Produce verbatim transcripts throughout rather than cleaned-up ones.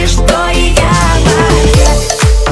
любишь, то и я в ответ.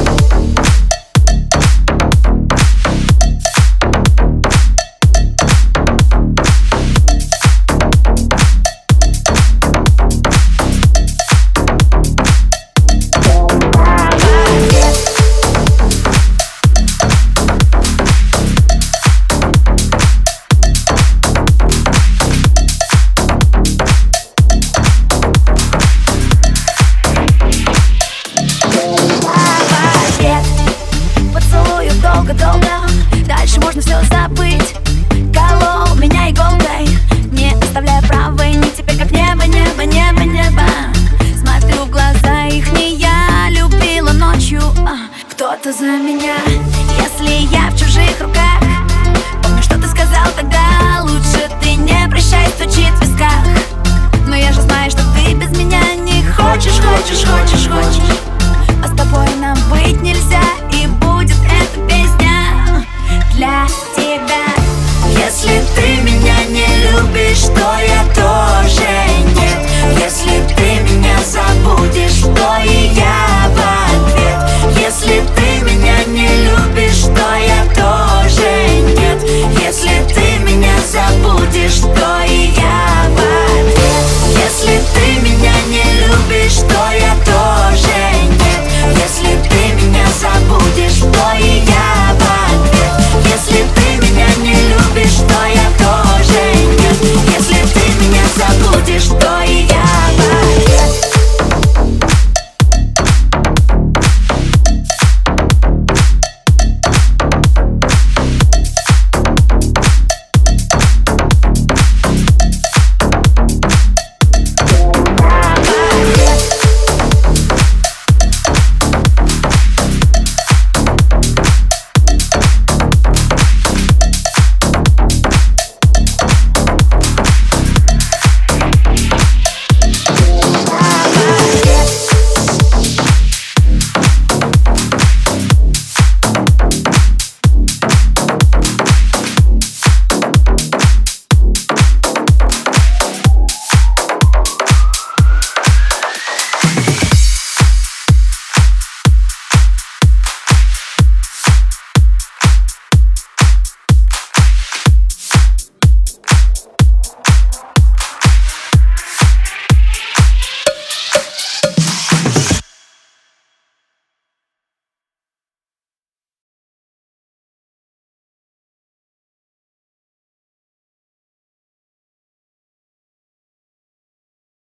Долго-долго, дальше можно все забыть. Колол меня иголкой, не оставляя правой. Не теперь как небо, небо, небо, небо. Смотрю в глаза их, не я любила ночью, а кто-то за меня. Если я в чужих руках, помню, что ты сказал тогда: лучше ты не прощай, стучит в висках. Но я же знаю, что ты без меня не хочешь, хочешь, хочешь, хочешь. А с тобой нам быть нельзя, и будет эта песня для тебя. Если ты меня не любишь, то я тоже